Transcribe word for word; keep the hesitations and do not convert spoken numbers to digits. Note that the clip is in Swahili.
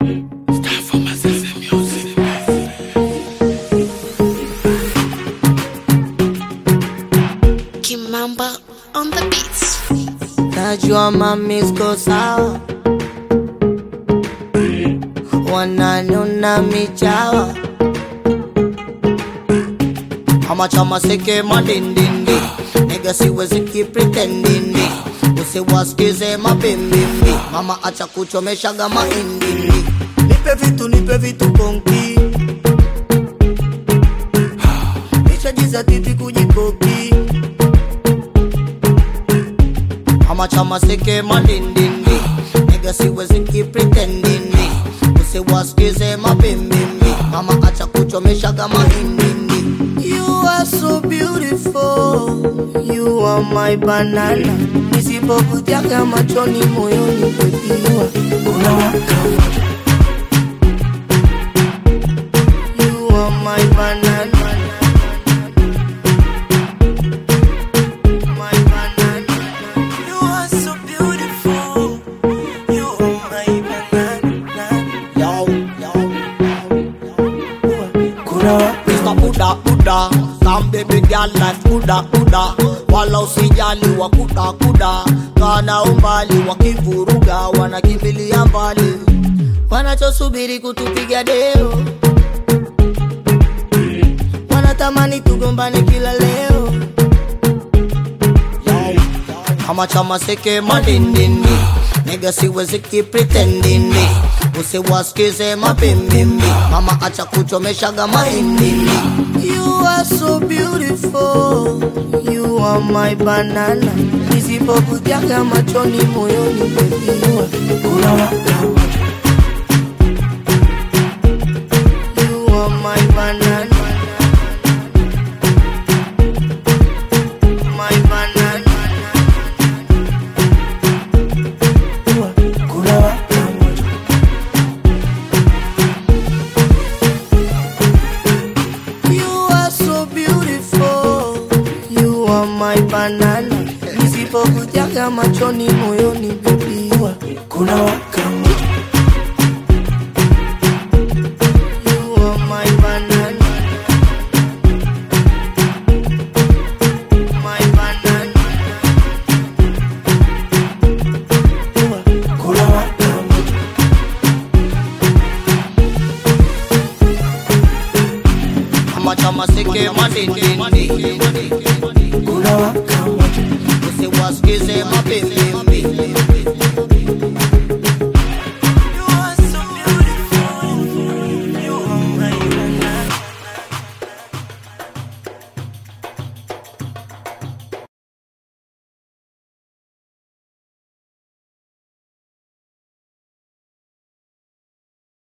Kimamba on the beats. Najua mamisko sawa, wananiona michawa, ama chama seke madindindi, nigga siwezi keep pretending. Usiwasikize mabimbimbi, mama acha kuchomeshaga mahindindi. Nipe vitu, nipe vitu konki, nishajiza titi kujikoki, ama chama seke madindindi, nigga siwezi keep pretending. Usiwasikize mabimbimbi, mama acha kuchomeshaga mahindindi. You are so beautiful, you are my banana. Nisipokutiaga machoni moyoni kwepiwa unawaka. You are my banana, my banana. You are so beautiful, you are my banana. Yo, yo, yo, kunawaka. Mister Buddha, Buddha, some baby girl life kuda kuda, wala usijali wa kuda kuda, kana umbali wakivuruga wanakimbilia mbali, wanachosubiri kutupiga deo, wanatamani tugombane kila leo. Kama chama seke madindindi, nigga siwezi keep pretending. Usiwasikize mabimbimbi, mama acha kuchomeshaga mahindindi. You are so beautiful, you are my banana. Nisipokutiaga machoni moyoni kwepiwa unawaka. You are my banana, my banana. My banana, nisipokutiaga machoni moyoni bebiwa kuna waka. You are my banana, my banana. Kuna waka. Ama chama seke madindindi, usiwasikize mabimbimbi.